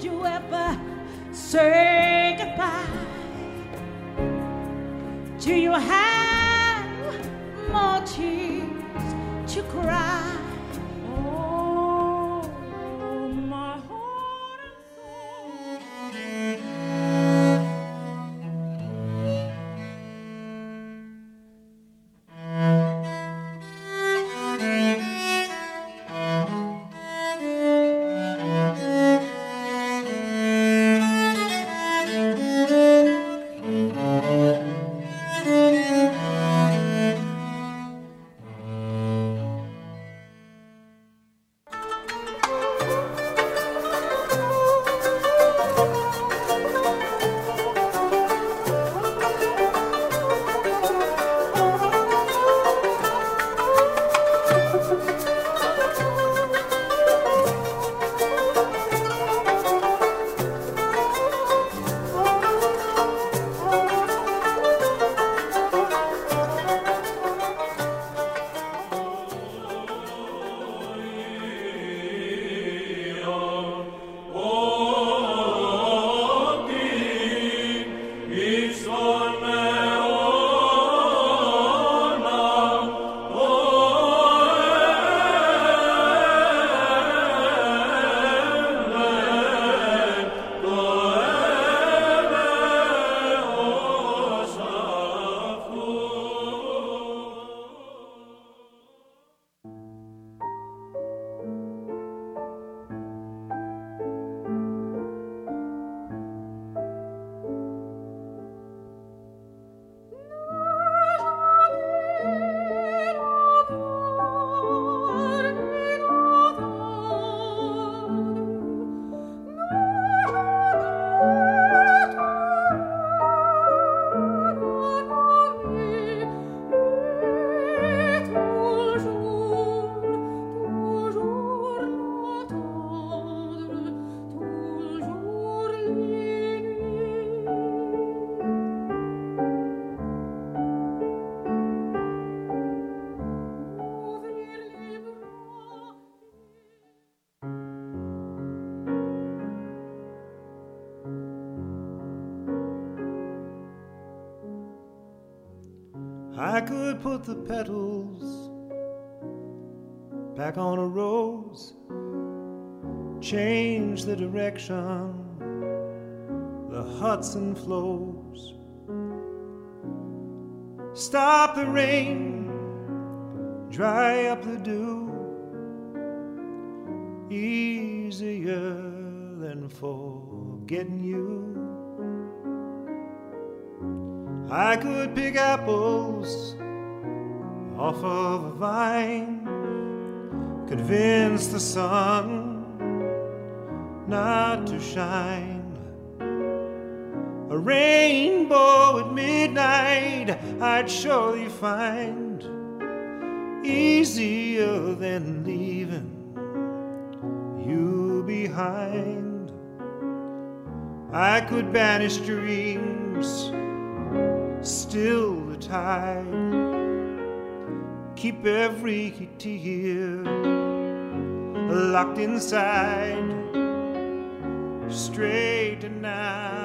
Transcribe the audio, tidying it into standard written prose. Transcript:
Did you ever say goodbye? Do you have more tears to cry? Oh, my heart and I could put the petals back on a rose, change the direction the Hudson flows, stop the rain, dry up the dew, easier than forgetting you. I could pick apples off of a vine, convince the sun not to shine. A rainbow at midnight I'd surely find easier than leaving you behind. I could banish dreams, still the tide, keep every tear locked inside, straighten out